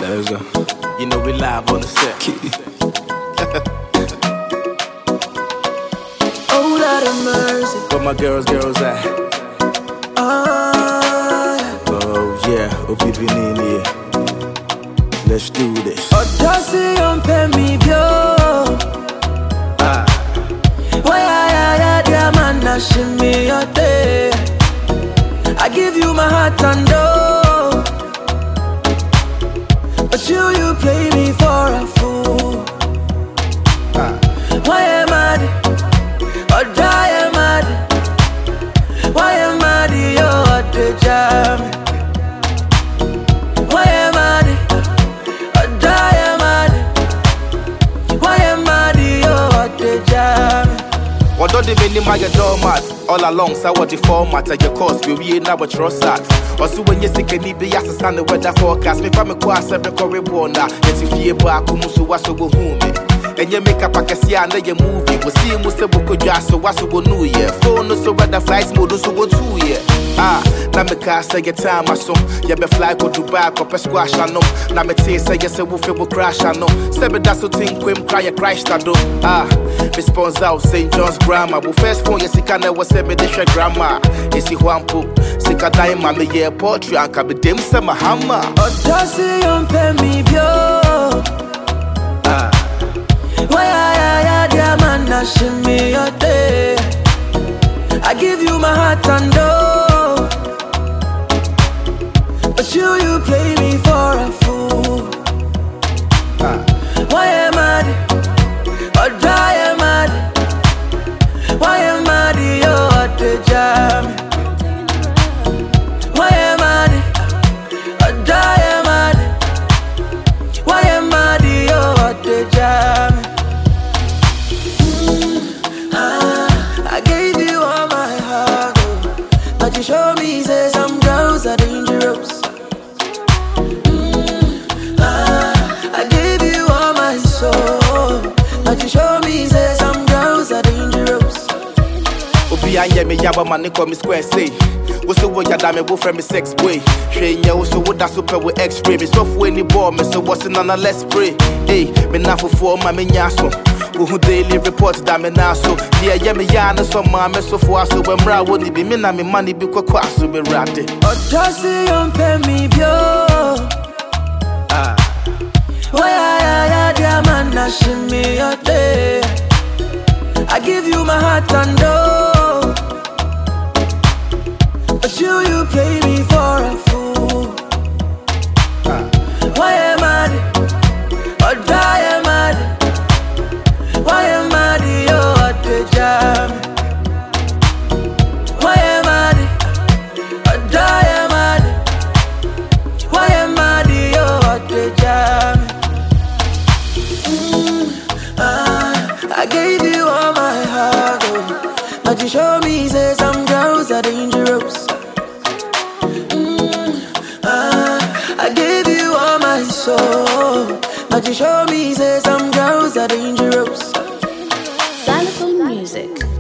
let's go. You know we live on the set. Oh, Lord of mercy. Where my girls at? Oh yeah, OPP Nini. Let's do this. Odasi on me bio. Why I diamond shimmy your day. I give you my heart and door, but you play me for a fool. Why am I? Or die am I? Why am I the other jam? Why am I? Or die am I? Why am I the other jam? What do they mean my doormat? All along, so what the format of your course, we ain't never trust that. Also, when you sick, need be asked the weather forecast. Me from a class, every corridor, yes, if you back, Musu was so go home. And you make up a cassia and you movie. We see Musta Boko Jas, so what's go new year. Phone so weather flights, mode so go 2 year. Now me car say your time, my son. You be fly go Dubai, go per squash, I know. Now me say, yes, a wolf will crash, I know. Seven that's so think, Quim cry a Christ, I do. Response out, St. John's grammar. But first phone, yes, he can never say me the grandma. Is he one put? Sick a dime, I'm a year portrait, and can be dim some hammer. Odasi on me bio. Why I diamond shimmy your day. I give you my heart and door, but you play me for a fool. Why am I? Or die am I? Why am I the other jam? Why am I? Or die am I? Why am I the other jam? I gave you all my heart, oh, but you show me say some girls are dangerous. I gave you all my soul, but you show me say some girls are dangerous. Obi anye me yaba man call me square say. What's the way you dame bo from me sex boy? Train ya so what that super with X-ray. Me so for any ball, me so what's in on a let's pray. Hey, me na for my me nyaso. Who daily report that me now so. Yeah, me yana so my me so for so when bra won't be me na me money be kwa so be rate. Odasi on me bio. Why I diamond shimmy your day. I give you my heart and door, but you play me for a fool. Why am I? Or die am I? Why am I the other jam? Why am I? Or die am I? Why am I the other jam? I gave you all my heart, oh, but you show me say some girls are dangerous. I gave you all my soul, but you show me say some girls are dangerous. Xylophone music.